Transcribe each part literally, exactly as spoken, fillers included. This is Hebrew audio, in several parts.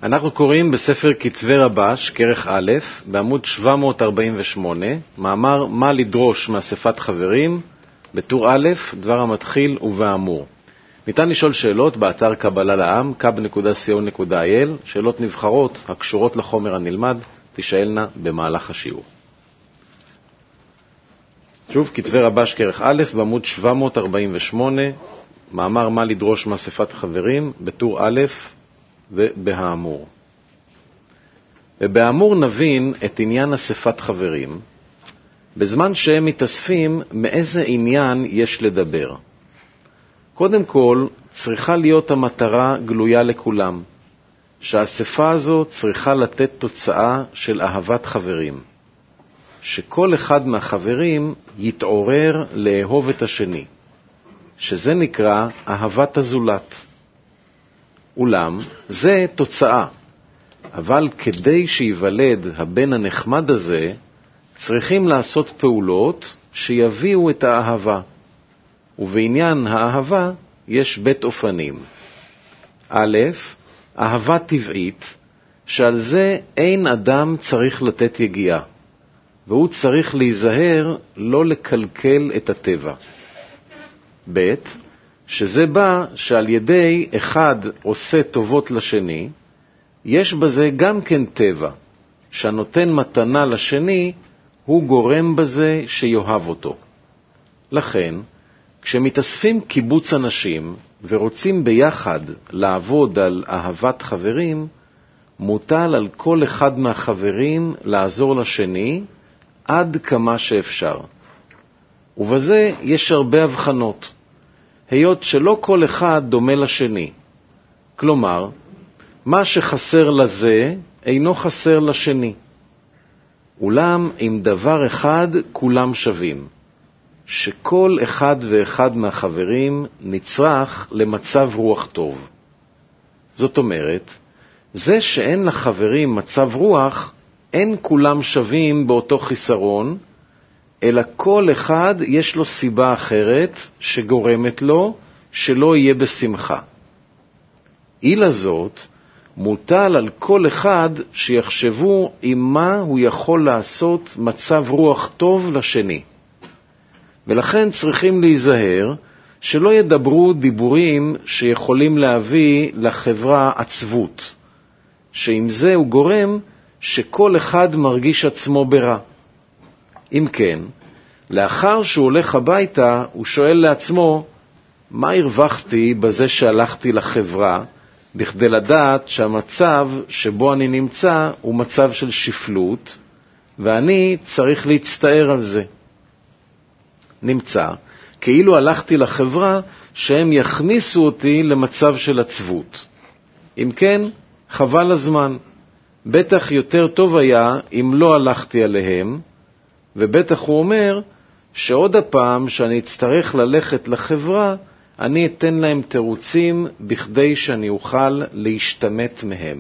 אנחנו קוראים בספר כתבי רבש, כרך א', בעמוד שבע מאות ארבעים ושמונה, מאמר מה לדרוש מאספת חברים, בטור א', דבר המתחיל ובאמור. ניתן לשאול שאלות באתר קבלה לעם, קב נקודה סי או נקודה איי אל, שאלות נבחרות הקשורות לחומר הנלמד, תשאלנה במהלך השיעור. שוב, כתבי רבש, כרך א', בעמוד שבע מאות ארבעים ושמונה, מאמר מה לדרוש מאספת חברים, בטור א', ובהאמור. ובהאמור נבין את עניין אספת חברים, בזמן שהם מתאספים מאיזה עניין יש לדבר. קודם כל, צריכה להיות המטרה גלויה לכולם, שהאספה הזו צריכה לתת תוצאה של אהבת חברים, שכל אחד מהחברים יתעורר לאהוב את השני, שזה נקרא אהבת הזולת. אולם, זה תוצאה, אבל כדי שיוולד הבן הנחמד הזה, צריכים לעשות פעולות שיביאו את האהבה. ובעניין האהבה יש בית אופנים. א', אהבה טבעית, שעל זה אין אדם צריך לתת יגיעה, והוא צריך להיזהר לא לקלקל את הטבע. ב', שזה בא שעל ידי אחד עושה טובות לשני, יש בזה גם כן טבע, שהנותן מתנה לשני, הוא גורם בזה שיאהב אותו. לכן, כשמתאספים קיבוץ אנשים ורוצים ביחד לעבוד על אהבת חברים, מוטל על כל אחד מהחברים לעזור לשני עד כמה שאפשר. ובזה יש הרבה הבחנות, היות שלא כל אחד דומה לשני. כלומר, מה שחסר לזה אינו חסר לשני. אולם עם דבר אחד כולם שווים, שכל אחד ואחד מהחברים נצרך למצב רוח טוב. זאת אומרת, זה שאין לחברים מצב רוח, אין כולם שווים באותו חיסרון, אלא כל אחד יש לו סיבה אחרת שגורמת לו שלא יהיה בשמחה. אילה זאת, מוטל על כל אחד שיחשבו עם מה הוא יכול לעשות מצב רוח טוב לשני. ולכן צריכים להיזהר שלא ידברו דיבורים שיכולים להביא לחברה עצבות, שעם זה הוא גורם שכל אחד מרגיש עצמו ברע. אם כן, לאחר שהוא הולך הביתה, הוא שואל לעצמו, מה הרווחתי בזה שהלכתי לחברה, בכדי לדעת שהמצב שבו אני נמצא הוא מצב של שפלות, ואני צריך להצטער על זה. נמצא, כאילו הלכתי לחברה שהם יכניסו אותי למצב של עצבות. אם כן, חבל הזמן. בטח יותר טוב היה אם לא הלכתי עליהם, ובטח הוא אומר שעוד הפעם שאני אצטרך ללכת לחברה, אני אתן להם תירוצים בכדי שאני אוכל להשתמט מהם.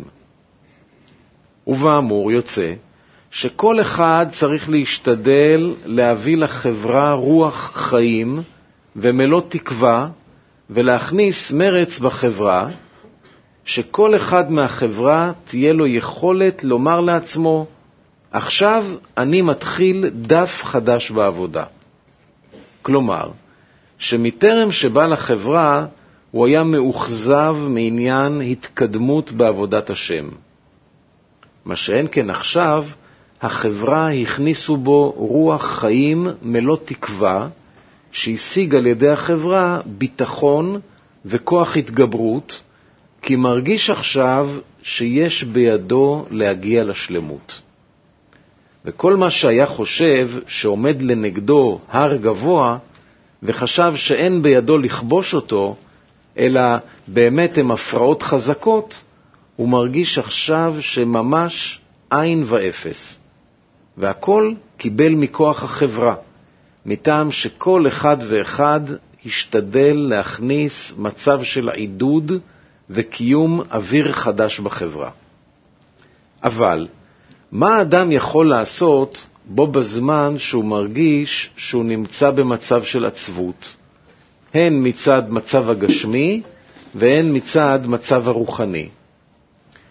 ובאמור יוצא שכל אחד צריך להשתדל להביא לחברה רוח חיים ומלוא תקווה, ולהכניס מרץ בחברה, שכל אחד מהחברה תהיה לו יכולת לומר לעצמו, עכשיו אני מתחיל דף חדש בעבודה. כלומר, שמטרם שבא לחברה, הוא היה מאוכזב מעניין התקדמות בעבודת השם. מה שאין כן עכשיו, החברה הכניסו בו רוח חיים מלוא תקווה, שהשיג על ידי החברה ביטחון וכוח התגברות, כי מרגיש עכשיו שיש בידו להגיע לשלמות. וכל מה שהיה חושב שעומד לנגדו הר גבוה, וחשב שאין בידו לכבוש אותו, אלא באמת הם הפרעות חזקות, הוא מרגיש עכשיו שממש עין ואפס. והכל קיבל מכוח החברה, מטעם שכל אחד ואחד השתדל להכניס מצב של עידוד וקיום אוויר חדש בחברה. אבל, מה האדם יכול לעשות בו בזמן שהוא מרגיש שהוא נמצא במצב של עצבות, הן מצד מצב הגשמי והן מצד מצב הרוחני?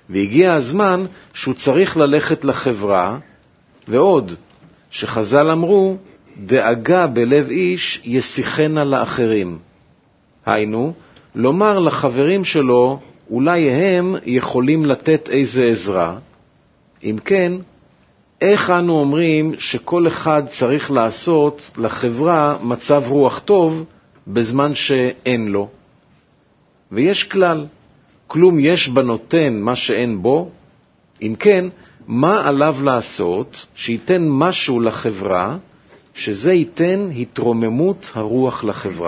והגיע הזמן שהוא צריך ללכת לחברה, ועוד, שחז"ל אמרו, דאגה בלב איש ישיחנה לאחרים. היינו, לומר לחברים שלו, אולי הם יכולים לתת איזה עזרה. אם כן, איך אנו אומרים שכל אחד צריך לעשות לחברה מצב רוח טוב בזמן שאין לו? ויש כלל, כלום יש בנותן מה שאין בו. אם כן, מה עליו לעשות שייתן משהו לחברה, שזה ייתן התרוממות הרוח לחברה?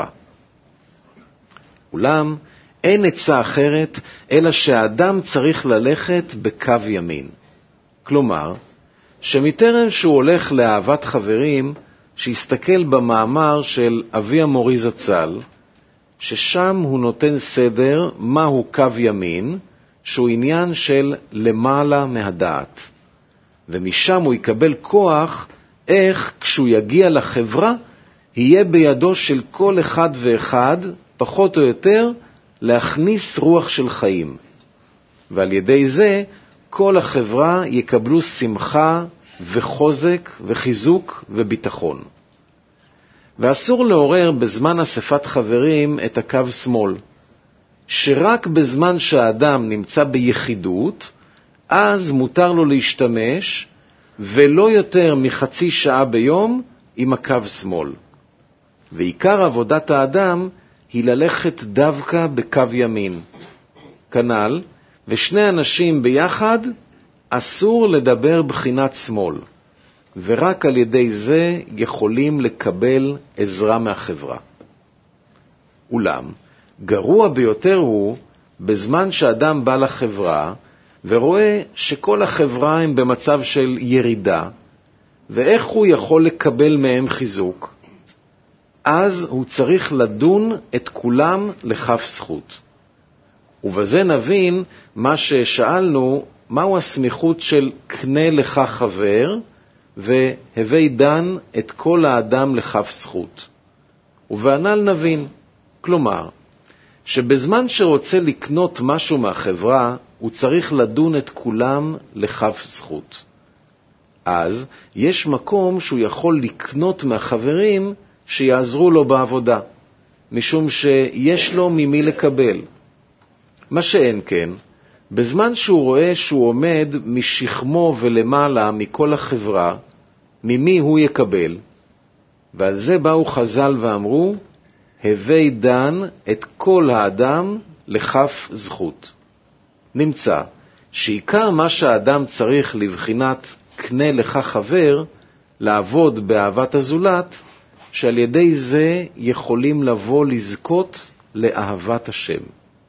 אולם אין עצה אחרת, אלא שהאדם צריך ללכת בקו ימין. כלומר, שמטרם שהוא הולך לאהבת חברים, שיסתכל במאמר של אבי המורי זצ"ל, ששם הוא נותן סדר מהו קו ימין, שהוא עניין של למעלה מהדעת. ומשם הוא יקבל כוח איך כשהוא יגיע לחברה, יהיה בידו של כל אחד ואחד, פחות או יותר, להכניס רוח של חיים. ועל ידי זה, כל החברה יקבלו שמחה וחוזק וחיזוק וביטחון. ואסור לעורר בזמן אספת חברים את הקו שמאל, שרק בזמן שהאדם נמצא ביחידות, אז מותר לו להשתמש, ולא יותר מחצי שעה ביום עם הקו שמאל. ועיקר עבודת האדם היא ללכת דווקא בקו ימין. כנ"ל, ושני אנשים ביחד אסור לדבר בחינת שמאל, ורק על ידי זה יכולים לקבל עזרה מהחברה. אולם, גרוע ביותר הוא בזמן שאדם בא לחברה ורואה שכל החברה הם במצב של ירידה, ואיך הוא יכול לקבל מהם חיזוק? אז הוא צריך לדון את כולם לכף זכות. ובזה נבין מה ששאלנו, מהו הסמיכות של קנה לך חבר, והווי דן את כל האדם לכף זכות. ובענל נבין, כלומר, שבזמן שרוצה לקנות משהו מהחברה, הוא צריך לדון את כולם לכף זכות. אז יש מקום שהוא יכול לקנות מהחברים שיעזרו לו בעבודה, משום שיש לו ממי לקבל. מה שאין כן, בזמן שהוא רואה שהוא עומד משכמו ולמעלה מכל החברה, ממי הוא יקבל? ועל זה באו חז"ל ואמרו, הווי דן את כל האדם לכף זכות. נמצא שעיקר מה שהאדם צריך לבחינת קנה לך חבר, לעבוד באהבת הזולת, שעל ידי זה יכולים לבוא לזכות לאהבת השם.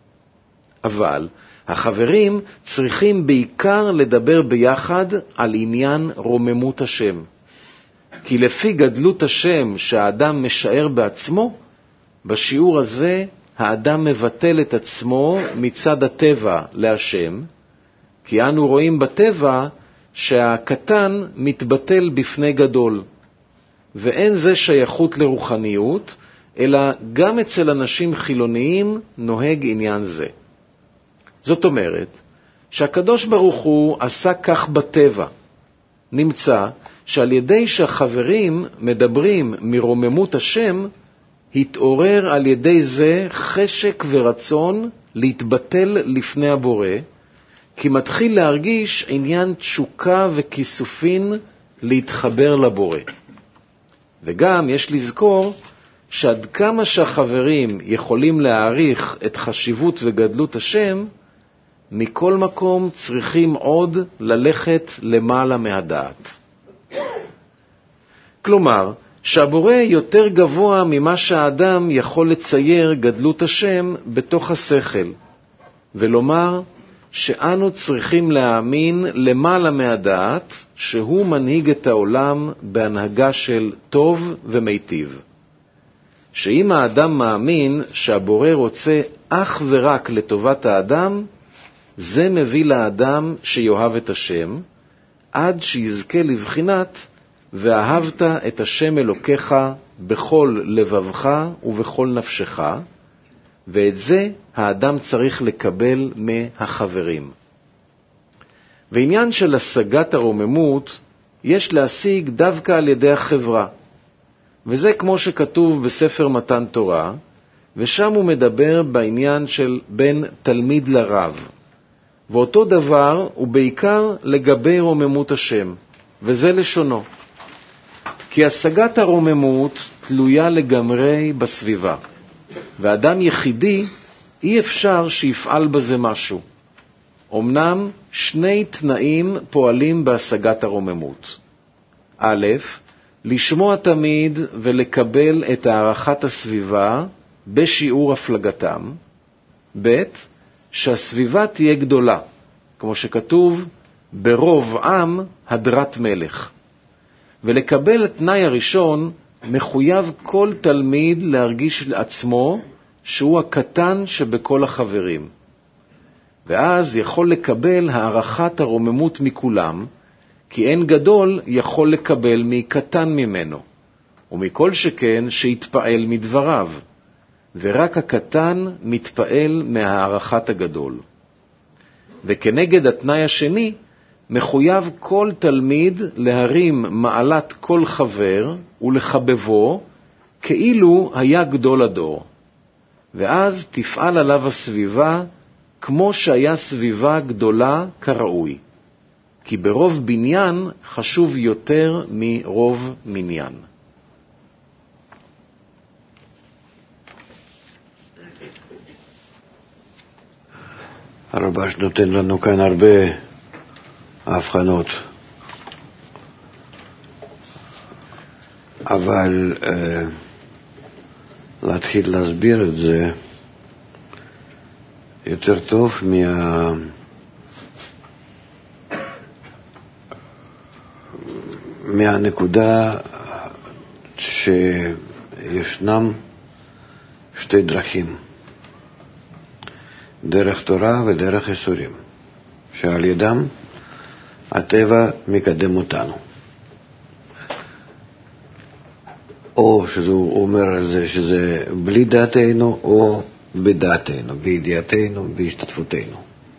אבל החברים צריכים בעיקר לדבר ביחד על עניין רוממות השם. כי לפי גדלות השם שהאדם משער בעצמו, בשיעור הזה האדם מבטל את עצמו מצד הטבע להשם, כי אנו רואים בטבע שהקטן מתבטל בפני גדול, ואין זה שייכות לרוחניות, אלא גם אצל אנשים חילוניים נוהג עניין זה. זאת אומרת, שהקדוש ברוך הוא עשה כך בטבע. נמצא שעל ידי שהחברים מדברים מרוממות השם, התעורר על ידי זה חשק ורצון להתבטל לפני הבורא, כי מתחיל להרגיש עניין תשוקה וכיסופין להתחבר לבורא. וגם יש לזכור שעד כמה שהחברים יכולים להעריך את חשיבות וגדלות השם, מכל מקום צריכים עוד ללכת למעלה מהדעת. כלומר, שהבורא יותר גבוה ממה שהאדם יכול לצייר גדלות השם בתוך השכל, ולומר שאנו צריכים להאמין למעלה מהדעת שהוא מנהיג את העולם בהנהגה של טוב ומיטיב. שאם האדם מאמין שהבורא רוצה אך ורק לטובת האדם, זה מביא לאדם שיאהב את השם, עד שיזכה לבחינת ואהבת את השם אלוקיך בכל לבבך ובכל נפשך, ואת זה האדם צריך לקבל מהחברים. ועניין של השגת הרוממות יש להשיג דווקא על ידי החברה. וזה כמו שכתוב בספר מתן תורה, ושם הוא מדבר בעניין של בין תלמיד לרב. ואותו דבר הוא בעיקר לגבי רוממות השם, וזה לשונו. כי השגת הרוממות תלויה לגמרי בסביבה, ואדם יחידי אי אפשר שיפעל בזה משהו. אמנם שני תנאים פועלים בהשגת הרוממות. א', לשמוע תמיד ולקבל את הערכת הסביבה בשיעור הפלגתם. ב', שהסביבה תהיה גדולה, כמו שכתוב, ברוב עם הדרת מלך. ולקבל את תנאי הראשון, מחויב כל תלמיד להרגיש לעצמו שהוא הקטן שבכל החברים. ואז יכול לקבל הערכת הרוממות מכולם, כי אין גדול יכול לקבל מקטן ממנו, ומכל שכן שיתפעל מדבריו, ורק הקטן מתפעל מהערכת הגדול. וכנגד התנאי השני, מחויב כל תלמיד להרים מעלת כל חבר ולחבבו כאילו היה גדול הדור. ואז תפעל עליו הסביבה כמו שהיה סביבה גדולה כראוי. כי ברוב בניין חשוב יותר מרוב מניין. הרבש נותן לנו כאן הרבה הבחנות, אבל אה, להתחיל להסביר את זה יותר טוב מה... מהנקודה שישנם שתי דרכים, דרך תורה ודרך איסורים, שעל ידם הטבע מקדם אותנו. או שהוא אומר על זה שזה בלי דעתנו, או בדעתנו, בידיעתנו, בהשתתפותנו.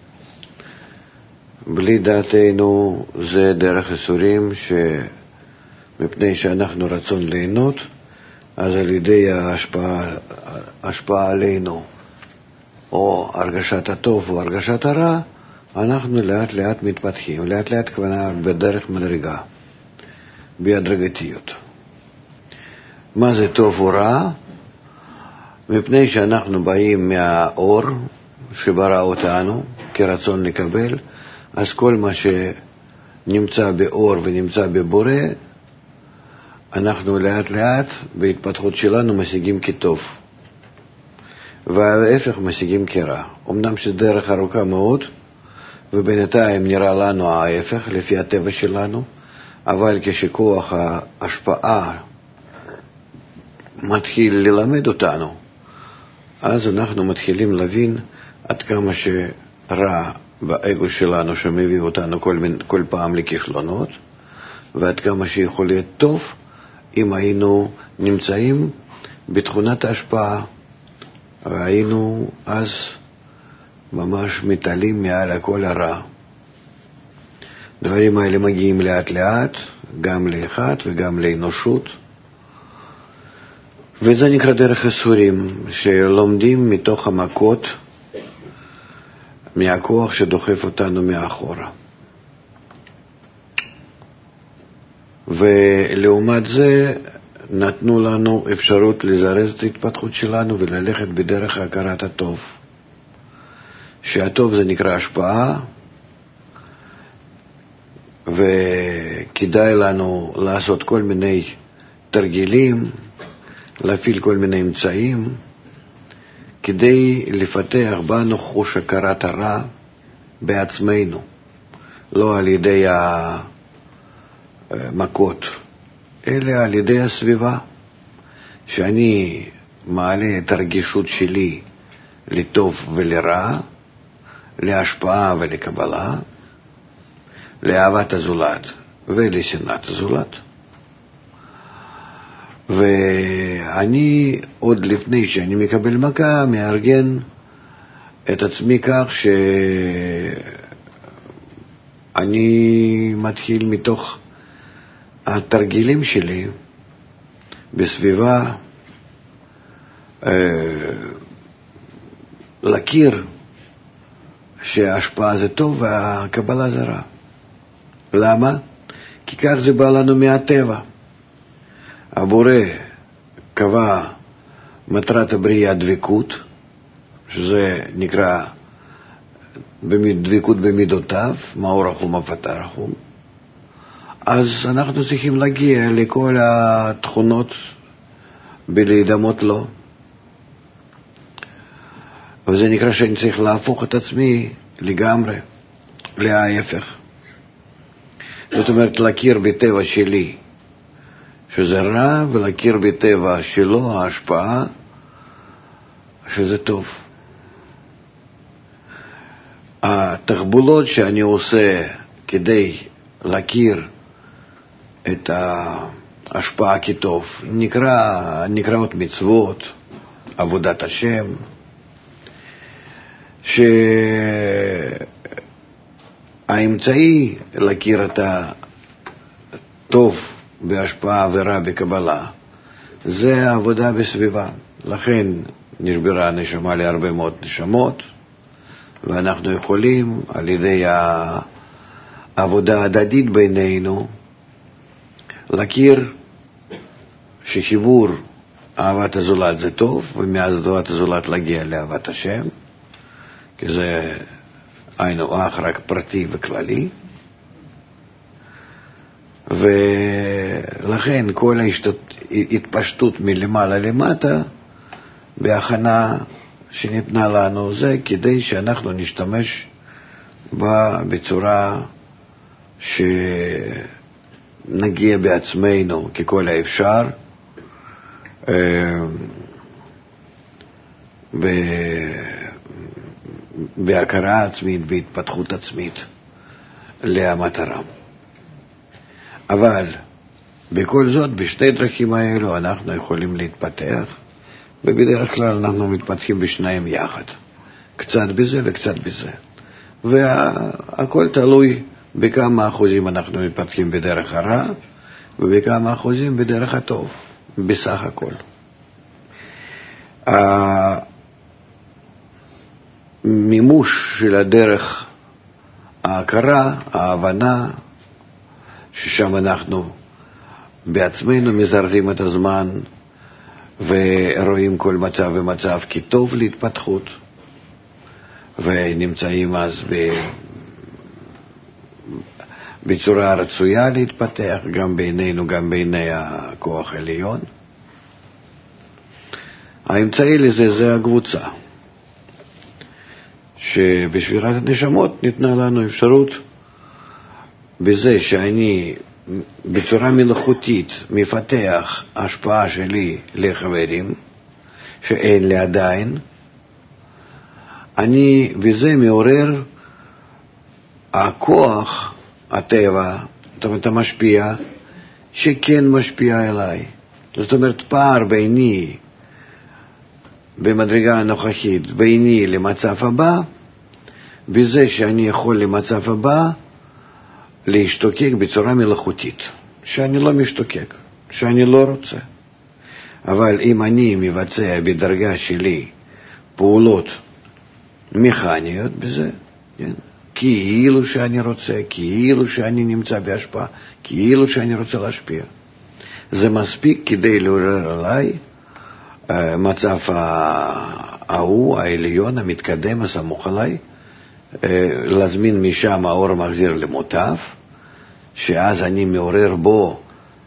בלי דעתנו זה דרך איסורים, שמפני שאנחנו רצון ליהנות, אז על ידי ההשפעה, ההשפעה עלינו, או הרגשת הטוב או הרגשת הרע, אנחנו לאט לאט מתפתחים, לאט לאט כוונה בדרך מדרגה, בהדרגתיות. מה זה טוב או רע? מפני שאנחנו באים מהאור שברא אותנו כרצון לקבל, אז כל מה שנמצא באור ונמצא בבורא, אנחנו לאט לאט בהתפתחות שלנו משיגים כטוב, וההפך משיגים כרע. אמנם שדרך ארוכה מאוד, ובינתיים נראה לנו ההפך לפי הטבע שלנו, אבל כשכוח ההשפעה מתחיל ללמד אותנו, אז אנחנו מתחילים להבין עד כמה שרע באגו שלנו שמביא אותנו כל, כל פעם לכישלונות, ועד כמה שיכול להיות טוב אם היינו נמצאים בתכונת ההשפעה, והיינו אז ממש מתעלים מעל הכל הרע. דברים האלה מגיעים לאט לאט, גם לאחד וגם לאנושות, וזה נקרא דרך איסורים, שלומדים מתוך המכות, מהכוח שדוחף אותנו מאחורה. ולעומת זה נתנו לנו אפשרות לזרז את ההתפתחות שלנו וללכת בדרך הכרת הטוב. שהטוב זה נקרא השפעה, וכדאי לנו לעשות כל מיני תרגילים, להפעיל כל מיני אמצעים, כדי לפתח בנו חוש הכרת הרע בעצמנו, לא על ידי המכות, אלא על ידי הסביבה, שאני מעלה את הרגישות שלי לטוב ולרע, להשפעה ולקבלה, לאהבת הזולת ולשנאת הזולת. ואני עוד לפני שאני מקבל מכה מארגן את עצמי כך אני מתחיל מתוך התרגילים שלי בסביבה אה, להכיר שההשפעה זה טוב והקבלה זה רע. למה? כי כך זה בא לנו מהטבע. הבורא קבע מטרת הבריאה דבקות, שזה נקרא דבקות במידותיו, מאור החום הפתר החום. אז אנחנו צריכים להגיע לכל התכונות בלהידמות לו. וזה נקרא שאני צריך להפוך את עצמי לגמרי, להפך. זאת אומרת, להכיר בטבע שלי שזה רע, ולהכיר בטבע שלו, ההשפעה, שזה טוב. התחבולות שאני עושה כדי להכיר את ההשפעה כטוב, נקרא, נקראות מצוות, עבודת השם, שהאמצעי להכיר את הטוב בהשפעה ורע בקבלה זה העבודה בסביבה. לכן נשברה הנשמה להרבה מאוד נשמות, ואנחנו יכולים על ידי העבודה הדדית בינינו להכיר שחיבור אהבת הזולת זה טוב, ומאז אהבת הזולת להגיע לאהבת השם, כי זה היינו אך רק פרטי וכללי. ולכן כל ההתפשטות מלמעלה למטה בהכנה שניתנה לנו זה כדי שאנחנו נשתמש בה בצורה שנגיע בעצמנו ככל האפשר בהכרה עצמית, בהתפתחות עצמית למטרה. אבל בכל זאת, בשתי דרכים האלו אנחנו יכולים להתפתח, ובדרך כלל אנחנו מתפתחים בשניהם יחד. קצת בזה וקצת בזה. והכל תלוי בכמה אחוזים אנחנו מתפתחים בדרך הרע, ובכמה אחוזים בדרך הטוב, בסך הכל. המימוש של הדרך ההכרה, ההבנה, ששם אנחנו בעצמנו מזרזים את הזמן ורואים כל מצב ומצב כטוב להתפתחות, ונמצאים אז ב... בצורה רצויה להתפתח, גם בעינינו, גם בעיני הכוח העליון. האמצעי לזה זה הקבוצה, שבשבירת הנשמות ניתנה לנו אפשרות בזה שאני בצורה מלאכותית מפתח השפעה שלי לחברים שאין לי עדיין, אני בזה מעורר הכוח, הטבע, זאת אומרת המשפיע, שכן משפיע אליי. זאת אומרת, פער ביני במדרגה הנוכחית, ביני למצב הבא, בזה שאני יכול למצב הבא להשתוקק בצורה מלאכותית, שאני לא משתוקק, שאני לא רוצה. אבל אם אני מבצע בדרגה שלי פעולות מכניות בזה, כן? כאילו שאני רוצה, כאילו שאני נמצא בהשפעה, כאילו שאני רוצה להשפיע, זה מספיק כדי לעורר עליי מצב ההוא, העליון, המתקדם, הסמוך עליי, להזמין משם האור מחזיר למוטב, שאז אני מעורר בו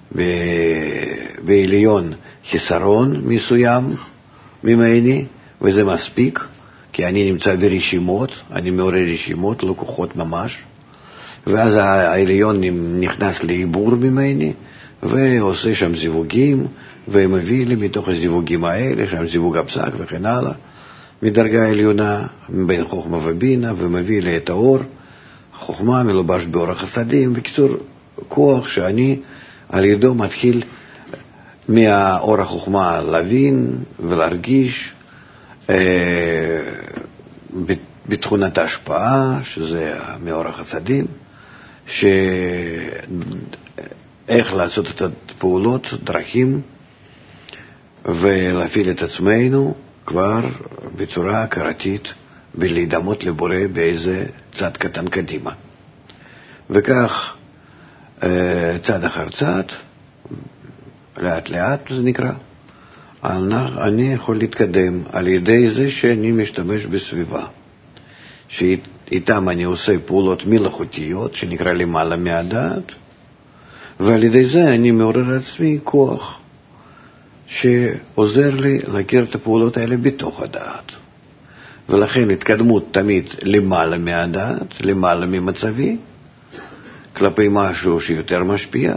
בעליון חיסרון מסוים ממני, וזה מספיק, כי אני נמצא ברשימות, אני מעורר רשימות, לא כוחות ממש, ואז העליון נכנס לעיבור ממני, ועושה שם זיווגים, ומביא לי מתוך הזיווגים האלה, שם זיווג הפסק וכן הלאה, מדרגה עליונה, בין חוכמה ובינה, ומביא לי את האור, חוכמה מלובש באור החסדים, בקיצור, כוח שאני על ידו מתחיל מהאור החוכמה להבין ולהרגיש אה, בתכונת ההשפעה, שזה מאור החסדים, איך לעשות את הפעולות, דרכים, ולהפעיל את עצמנו כבר בצורה הכרתית, ולהידמות לבורא באיזה צד קטן קדימה. וכך צד אחר צד, לאט לאט זה נקרא, אני יכול להתקדם על ידי זה שאני משתמש בסביבה, שאיתם אני עושה פעולות מלאכותיות, שנקרא למעלה מהדעת, ועל ידי זה אני מעורר עצמי כוח, שעוזר לי להכיר את הפעולות האלה בתוך הדעת. ולכן התקדמות תמיד למעלה מהדעת, למעלה ממצבי, כלפי משהו שיותר משפיע,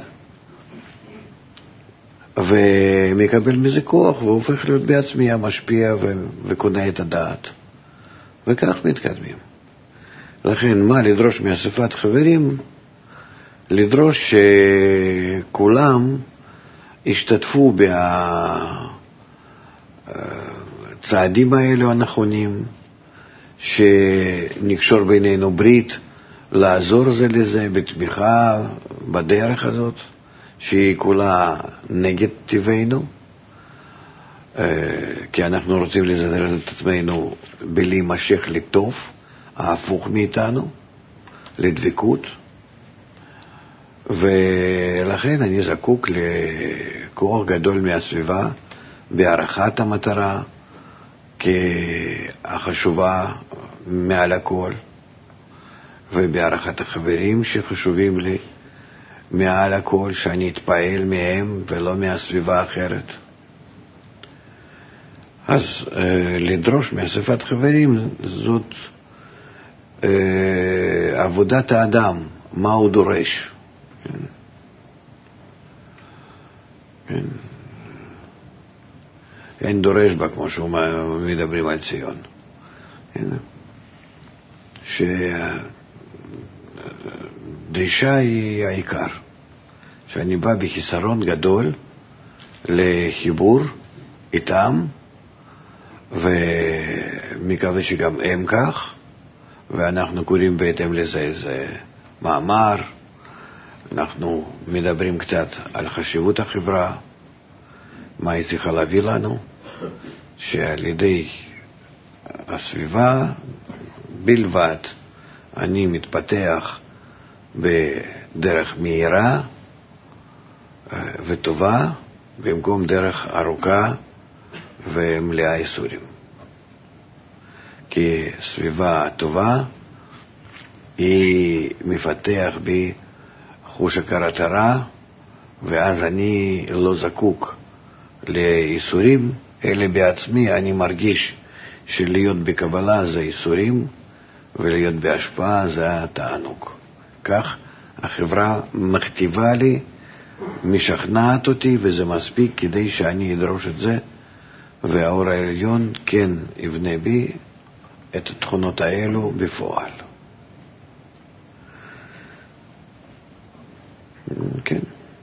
ומקבל מזה כוח, והופך להיות בעצמי המשפיע ו- וקונה את הדעת. וכך מתקדמים. לכן, מה לדרוש מאספת חברים? לדרוש שכולם ישתתפו בצעדים האלו הנכונים, שנקשור בינינו ברית, לעזור זה לזה בתמיכה בדרך הזאת, שהיא כולה נגד טבענו, כי אנחנו רוצים לזרז את עצמנו בלהימשך לטוב, ההפוך מאיתנו, לדבקות, ולכן אני זקוק לכוח גדול מהסביבה, בהערכת המטרה, כחשובה מעל הכל, ובהערכת החברים שחשובים לי מעל הכל, שאני אתפעל מהם ולא מהסביבה האחרת. אז אה, לדרוש מאספת חברים זאת אה, עבודת האדם, מה הוא דורש. כן. כן. אין דורש בה, כמו שמדברים על ציון. כן. שהדרישה היא העיקר. שאני בא בחיסרון גדול לחיבור איתם, ומקווה שגם הם כך, ואנחנו קוראים בהתאם לזה איזה מאמר, אנחנו מדברים קצת על חשיבות החברה, מה היא צריכה להביא לנו, שעל ידי הסביבה בלבד אני מתפתח בדרך מהירה וטובה, במקום דרך ארוכה ומלאה איסורים. כי סביבה טובה היא מפתח בי חוש הכרת הרע, ואז אני לא זקוק לאיסורים, אלא בעצמי אני מרגיש שלהיות בקבלה זה איסורים, ולהיות בהשפעה זה התענוג. כך החברה מכתיבה לי, משכנעת אותי, וזה מספיק כדי שאני אדרוש את זה, והאור העליון כן יבנה בי את התכונות האלו בפועל. כן.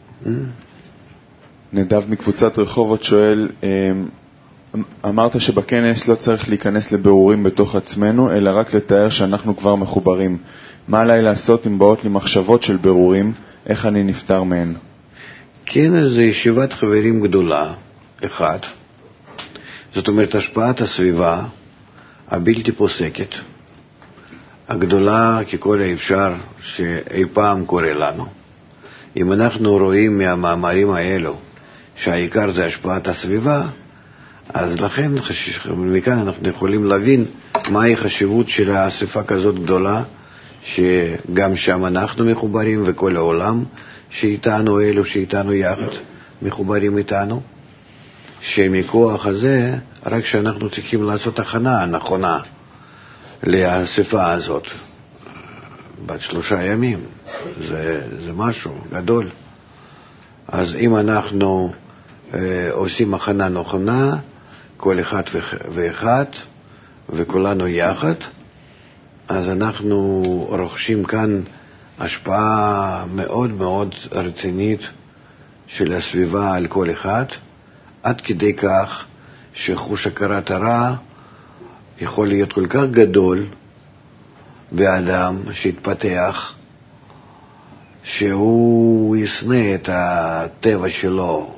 נדב מקבוצת רחובות שואל, אמרת שבכנס לא צריך להיכנס לבירורים בתוך עצמנו, אלא רק לתאר שאנחנו כבר מחוברים. מה עליי לעשות אם באות לי מחשבות של בירורים? איך אני נפטר מהן? כן, זה ישיבת חברים גדולה, אחד. זאת אומרת, השפעת הסביבה הבלתי פוסקת, הגדולה ככל האפשר שאי פעם קורה לנו. אם אנחנו רואים מהמאמרים האלו שהעיקר זה השפעת הסביבה, אז לכן מכאן אנחנו יכולים להבין מהי חשיבות של האספה כזאת גדולה, שגם שם אנחנו מחוברים, וכל העולם שאיתנו, אלו שאיתנו יחד מחוברים איתנו, שמכוח הזה רק שאנחנו צריכים לעשות הכנה נכונה לאספה הזאת בת שלושה ימים. זה, זה משהו גדול. אז אם אנחנו אה, עושים הכנה נכונה, כל אחד ואחד וכולנו יחד, אז אנחנו רוכשים כאן השפעה מאוד מאוד רצינית של הסביבה על כל אחד, עד כדי כך שחוש הכרת הרע יכול להיות כל כך גדול באדם שהתפתח, שהוא ישנא את הטבע שלו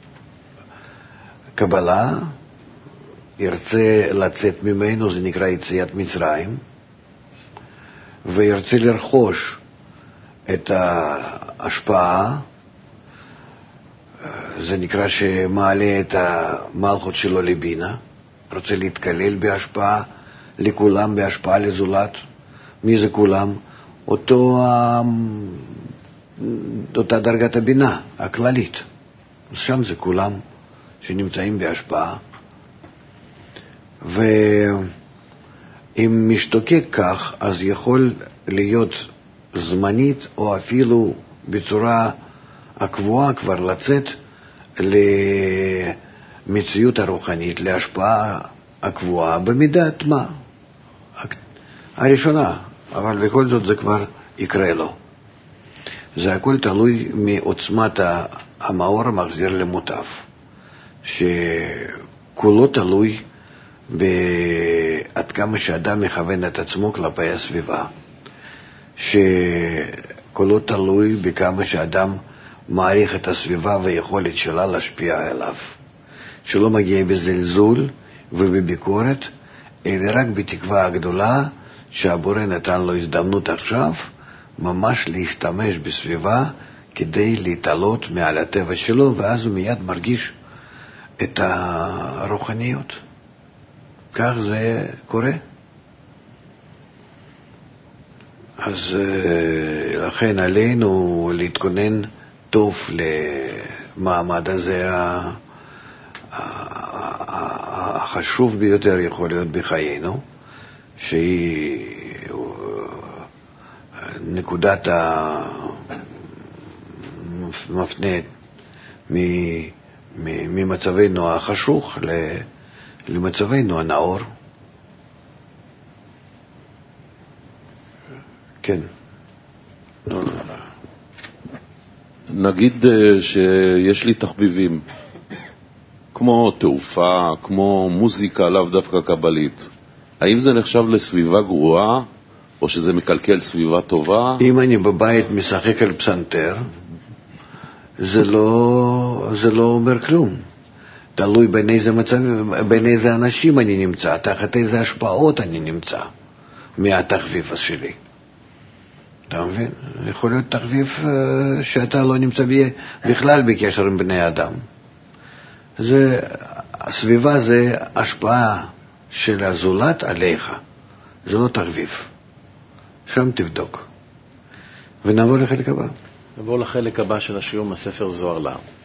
קבלה, ירצה לצאת ממנו, זה נקרא יציאת מצרים, וירצה לרכוש את ההשפעה, זה נקרא שמעלה את המלכות שלו לבינה, רוצה להתקלל בהשפעה לכולם, בהשפעה לזולת. מי זה כולם? אותו, אותה דרגת הבינה הכללית. שם זה כולם שנמצאים בהשפעה. ואם משתוקק כך, אז יכול להיות זמנית או אפילו בצורה הקבועה כבר לצאת למציאות הרוחנית, להשפעה הקבועה במידת מה הראשונה, אבל בכל זאת זה כבר יקרה לו. זה הכל תלוי מעוצמת המאור המחזיר למוטב, שכולו תלוי בעד כמה שאדם מכוון את עצמו כלפי הסביבה, שכולו תלוי בכמה שאדם מעריך את הסביבה והיכולת שלה להשפיע עליו, שלא מגיע בזלזול ובביקורת, אלא רק בתקווה הגדולה שהבורא נתן לו הזדמנות עכשיו ממש להשתמש בסביבה כדי להתעלות מעל הטבע שלו, ואז הוא מיד מרגיש את הרוחניות. כך זה קורה. אז לכן עלינו להתכונן טוב למעמד הזה החשוב ביותר יכול להיות בחיינו, שהיא נקודת המפנה ממצבנו החשוך למצבנו הנאור. כן. לא, לא, לא. נגיד שיש לי תחביבים, כמו תעופה, כמו מוזיקה, לאו דווקא קבלית. האם זה נחשב לסביבה גרועה, או שזה מקלקל סביבה טובה? אם אני בבית משחק על פסנתר, זה לא, זה לא אומר כלום. תלוי בין איזה מצב, בין איזה אנשים אני נמצא, תחת איזה השפעות אני נמצא מהתחביב שלי. אתה מבין? יכול להיות תחביב שאתה לא נמצא בכלל בקשר עם בני אדם. זה, הסביבה זה השפעה של הזולת עליך. זה לא תחביב. שם תבדוק. ונעבור לחלק הבא. נעבור לחלק הבא של השיעור מהספר זוהר לעם.